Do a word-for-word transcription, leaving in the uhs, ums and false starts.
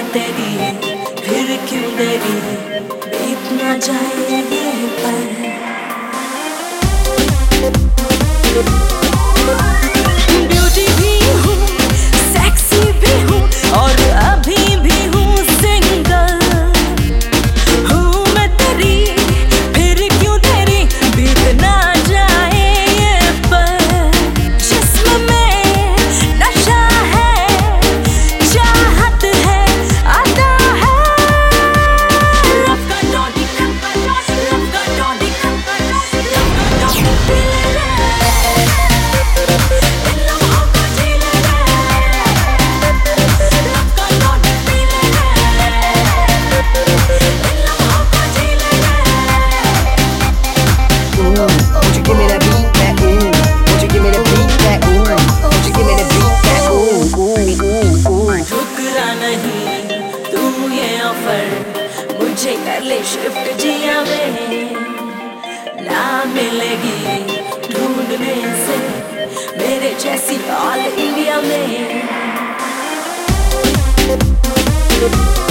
तेरी फिर क्यों देरी, बीत ना जाए ये पल। ब्यूटी भी हूँ, सेक्सी भी हूँ और अभी भी हूँ सिंगल। हूँ मैं तेरी फिर क्यों तेरी, बीत ना जाए ये पल। जिस्म में नशा है, चाहत है, अदा है। लव का टॉनिक, लव का टॉनिक, लव का टॉनिक पी ले। इन लम्हों को जी ले। लव का टॉनिक पी ले। इन लम्हों को जी ले। Won't you give me that beat, that ooh? Won't you give me the beat, that ooh? Won't you give me the beat, that ooh, ooh, ooh, ooh? ठुकरा नहीं तू ये ऑफर, मुझे कर ले शिफ्ट जिया में। ना मिलेगी ढूंढने से मेरे जैसी ऑल इंडिया में।